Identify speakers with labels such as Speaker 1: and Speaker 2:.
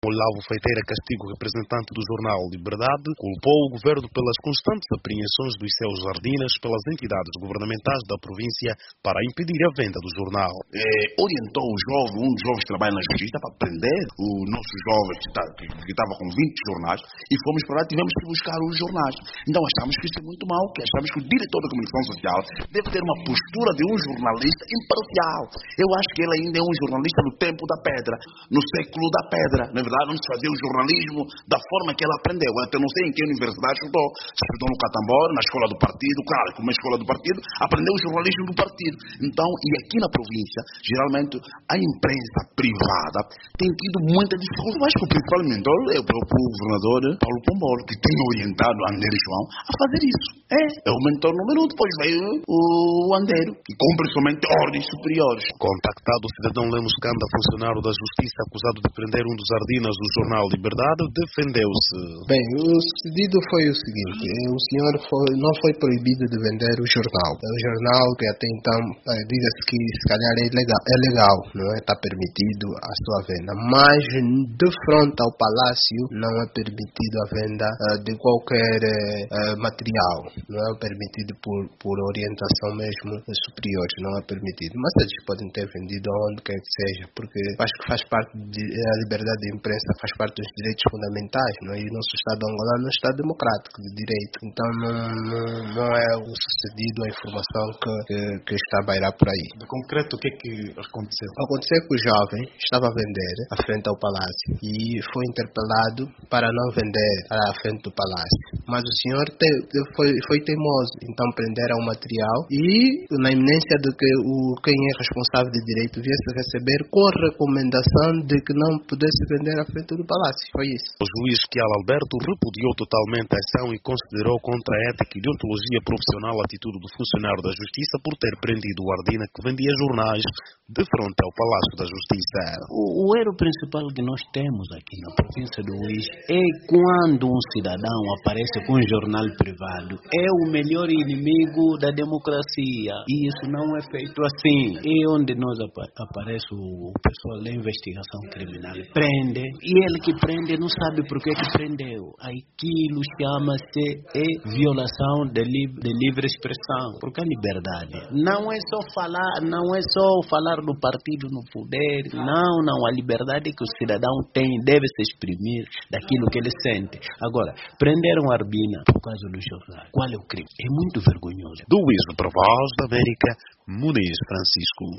Speaker 1: Olavo Feiteira Castigo, representante do jornal Liberdade, culpou o governo pelas constantes apreensões dos seus jardinas pelas entidades governamentais da província para impedir a venda do jornal.
Speaker 2: Orientou o jovem, um dos jovens que trabalha na justiça, para prender o nosso jovem que estava com 20 jornais, e fomos para lá, tivemos que buscar os jornais. Então achamos que isso é muito mau, que achamos que o diretor da comunicação social deve ter uma postura de um jornalista imparcial. Eu acho que ele ainda é um jornalista no tempo da pedra, no século da pedra. Na verdade, não se fazia o jornalismo da forma que ele aprendeu. Eu não sei em que universidade estudou. Se estudou no Catambora, na escola do partido, claro, como é a escola do partido, aprendeu o jornalismo do partido. Então, e aqui na província, geralmente, a imprensa privada tem tido muita dificuldade. Mas que o principal mentor é o próprio governador Paulo Pombolo, que tem orientado Andero João a fazer isso. É o mentor número 1, depois veio o Andero, que cumpre somente ordens superiores.
Speaker 1: Contactado, o cidadão Lemos Canda, funcionário da Justiça, acusado de prender um dos sardinas do jornal Liberdade, defendeu-se.
Speaker 3: Bem, o sucedido foi o seguinte: o senhor não foi proibido de vender o jornal. É um jornal que até então, diga-se que se calhar é legal, não é? Está permitido a sua venda, mas de frente ao palácio não é permitido a venda de qualquer material, não é permitido por orientação mesmo superiores, não é permitido. Mas eles podem ter vendido aonde quer que seja, porque acho que faz parte a liberdade de imprensa, faz parte dos direitos fundamentais, não é? E o nosso Estado angolano é um Estado democrático de direito. Então não é o sucedido a informação que está a bairar por aí.
Speaker 1: De concreto, o que é que aconteceu?
Speaker 3: Aconteceu que o jovem estava a vender à frente ao palácio e foi interpelado para não vender à frente do palácio. Mas o senhor foi teimoso, então prenderam o material e na iminência de que quem é responsável de direito viesse receber com recomendação de que não pudesse vender à frente do palácio. Foi isso.
Speaker 1: O juiz Kial Alberto repudiou totalmente a ação e considerou contra a ética e deontologia profissional a atitude do funcionário da Justiça por ter prendido o Ardina que vendia jornais de frente ao Palácio da Justiça.
Speaker 4: O erro principal que nós temos aqui na província do Luís é quando um cidadão aparece com um jornal privado. É o melhor inimigo da democracia. E isso não é feito assim. É onde nós aparece o pessoal da investigação criminal. Prende. E ele que prende não sabe por que prendeu. Aquilo chama-se violação de livre expressão. Porque a liberdade não é só falar do partido no poder. Não. A liberdade que o cidadão tem deve se exprimir daquilo que ele sente. Agora, prenderam a Arbina por causa do jornal. Qual é o crime? É muito vergonhoso.
Speaker 1: Do Luís, para a Voz da América, Muniz Francisco.